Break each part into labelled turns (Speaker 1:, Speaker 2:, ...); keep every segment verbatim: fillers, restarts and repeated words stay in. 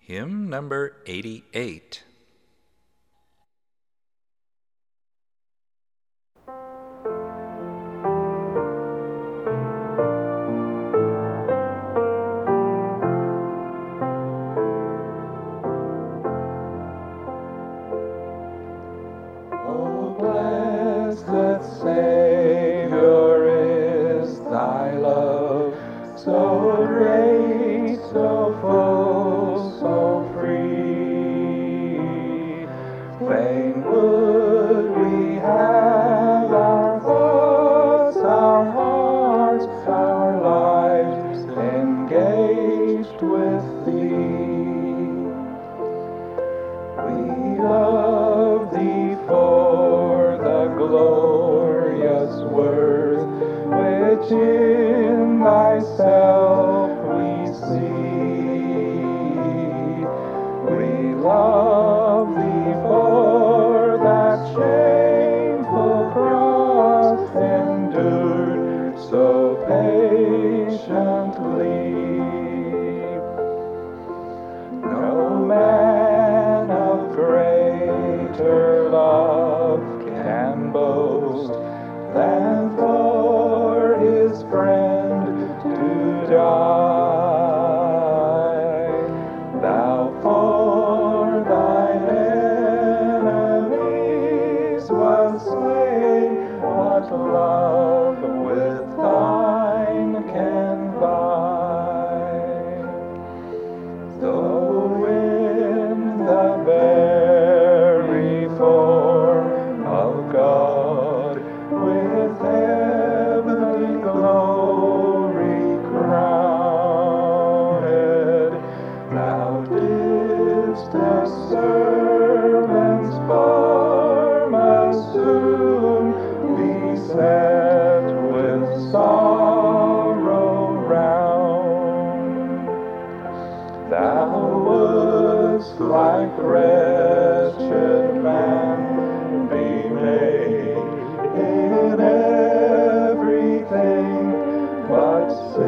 Speaker 1: Hymn number eighty-eight.
Speaker 2: O blessed Savior, is thy love so great, so full, so free. Fain would we have our thoughts, our hearts, our lives engaged with thee. We love thee for the glorious worth which in thyself we see. We love thee for that shameful cross endured so patiently. No man of greater love can boast than for his friend to die. Thou for thine enemies was slain, what love with thine can vie? Though in the very form of God, with heavenly glory crowned, thou didst a servant's form assume, beset with sorrow round. Thou wouldst like wretched man be made in everything but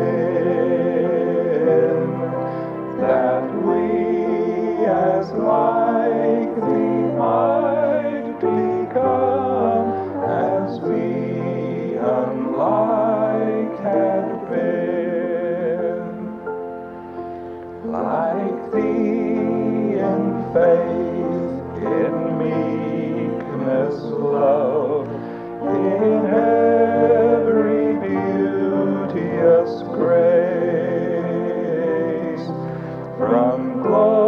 Speaker 2: sin, that we as like thee might become, as we unlike had been. Like thee in faith, in meekness, love, in every beauteous grace, from glory